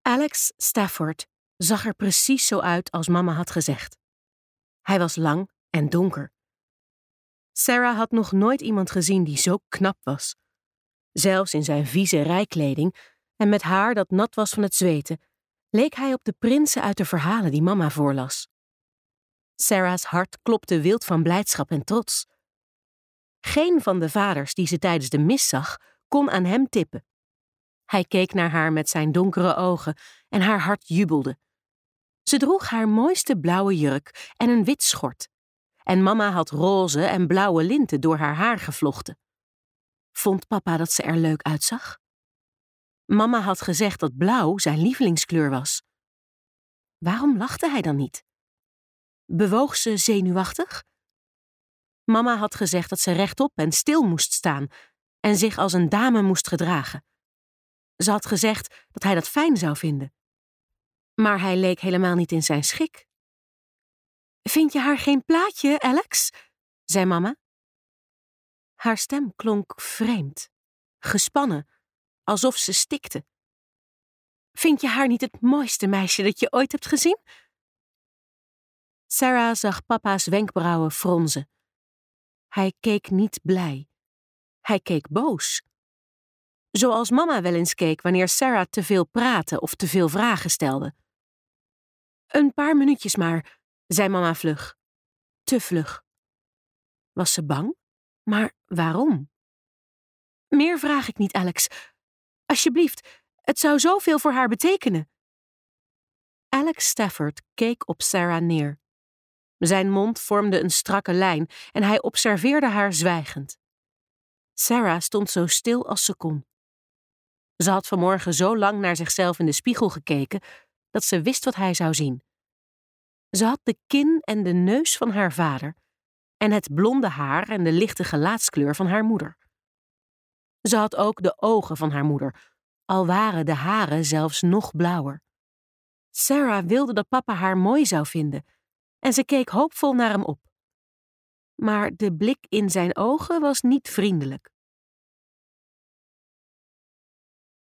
Alex Stafford zag er precies zo uit als mama had gezegd. Hij was lang en donker. Sarah had nog nooit iemand gezien die zo knap was. Zelfs in zijn vieze rijkleding en met haar dat nat was van het zweten, leek hij op de prinsen uit de verhalen die mama voorlas. Sarah's hart klopte wild van blijdschap en trots. Geen van de vaders die ze tijdens de mis zag, kon aan hem tippen. Hij keek naar haar met zijn donkere ogen en haar hart jubelde. Ze droeg haar mooiste blauwe jurk en een wit schort. En mama had roze en blauwe linten door haar haar gevlochten. Vond papa dat ze er leuk uitzag? Mama had gezegd dat blauw zijn lievelingskleur was. Waarom lachte hij dan niet? Bewoog ze zenuwachtig? Mama had gezegd dat ze rechtop en stil moest staan en zich als een dame moest gedragen. Ze had gezegd dat hij dat fijn zou vinden. Maar hij leek helemaal niet in zijn schik. Vind je haar geen plaatje, Alex? Zei mama. Haar stem klonk vreemd, gespannen, alsof ze stikte. Vind je haar niet het mooiste meisje dat je ooit hebt gezien? Sarah zag papa's wenkbrauwen fronzen. Hij keek niet blij. Hij keek boos. Zoals mama wel eens keek wanneer Sarah te veel praatte of te veel vragen stelde. Een paar minuutjes maar, zei mama vlug. Te vlug. Was ze bang? Maar waarom? Meer vraag ik niet, Alex. Alsjeblieft, het zou zoveel voor haar betekenen. Alex Stafford keek op Sarah neer. Zijn mond vormde een strakke lijn en hij observeerde haar zwijgend. Sarah stond zo stil als ze kon. Ze had vanmorgen zo lang naar zichzelf in de spiegel gekeken dat ze wist wat hij zou zien. Ze had de kin en de neus van haar vader en het blonde haar en de lichte gelaatskleur van haar moeder. Ze had ook de ogen van haar moeder, al waren de haren zelfs nog blauwer. Sarah wilde dat papa haar mooi zou vinden en ze keek hoopvol naar hem op. Maar de blik in zijn ogen was niet vriendelijk.